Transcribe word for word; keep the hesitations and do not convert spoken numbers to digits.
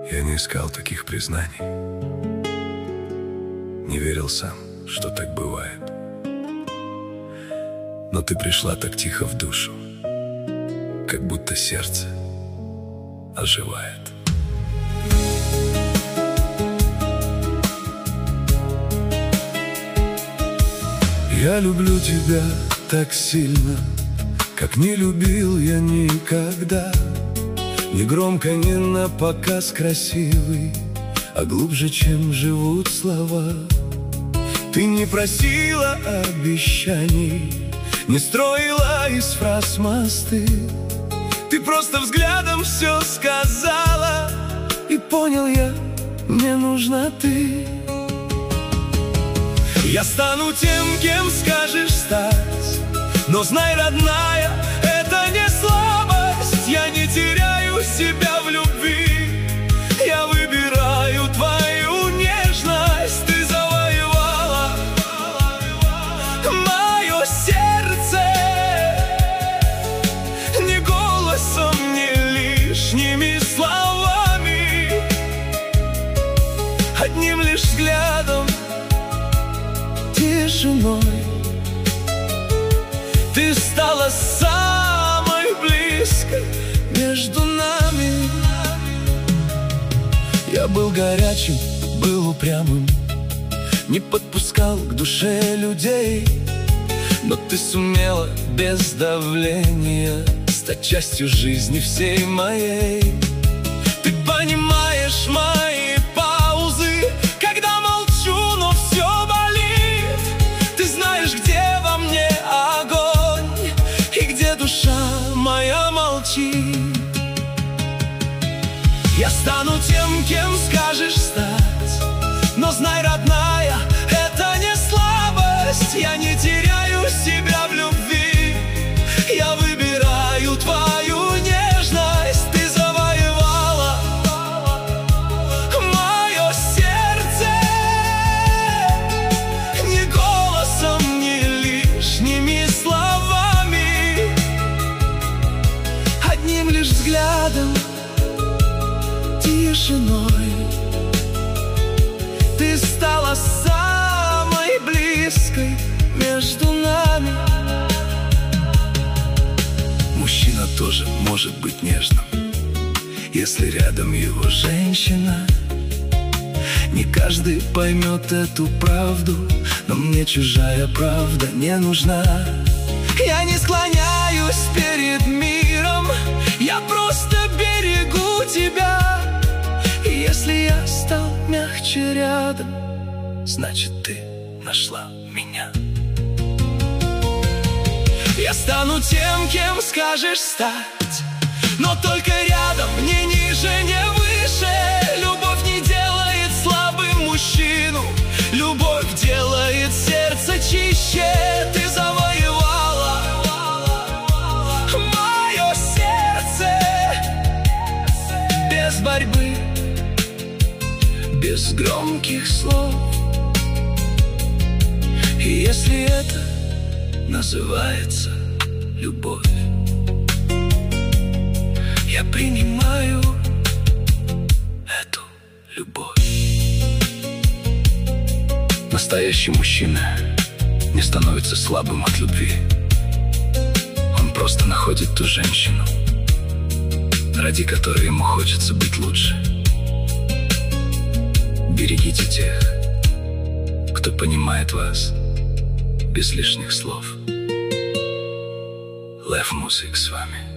Я не искал таких признаний, не верил сам, что так бывает. Но ты пришла так тихо в душу, как будто сердце оживает. Я люблю тебя так сильно, как не любил я никогда. Не громко, не напоказ красивый, а глубже, чем живут слова. Ты не просила обещаний, не строила из фраз мосты. Ты просто взглядом все сказала, и понял я, мне нужна ты. Я стану тем, кем скажешь стать, но знай, родная, это не слабость. Я не теряю себя в любви, я выбираю твою нежность. Ты завоевала мое сердце не голосом, не лишними словами, одним лишь взглядом, тишиной. Ты стала самой близкой между нами. Я был горячим, был упрямым, не подпускал к душе людей. Но ты сумела без давления стать частью жизни всей моей. Ты понимаешь мои паузы, когда молчу, но все болит. Ты знаешь, где во мне огонь и где душа моя молчит. Я стану тем, кем скажешь стать, но знай, родная, это не слабость. Я не теряю себя в любви, я выбираю твою нежность. Ты завоевала мое сердце не голосом, не лишними словами, одним лишь взглядом, тишиной. Ты стала самой близкой между нами. Мужчина тоже может быть нежным, если рядом его женщина. Не каждый поймет эту правду, но мне чужая правда не нужна. Я не склоняюсь перед миром, я просто берегу тебя. И если я стал мягче рядом, значит, ты нашла меня. Я стану тем, кем скажешь стать, но только рядом, не ниже, не выше. Любовь не делает слабым мужчину, любовь делает сердце чище. Ты завоевала мое сердце без борьбы, без громких слов. И если это называется любовь, я принимаю эту любовь. Настоящий мужчина не становится слабым от любви. Он просто находит ту женщину, ради которой ему хочется быть лучше. Берегите тех, кто понимает вас без лишних слов. Лев Музык с вами.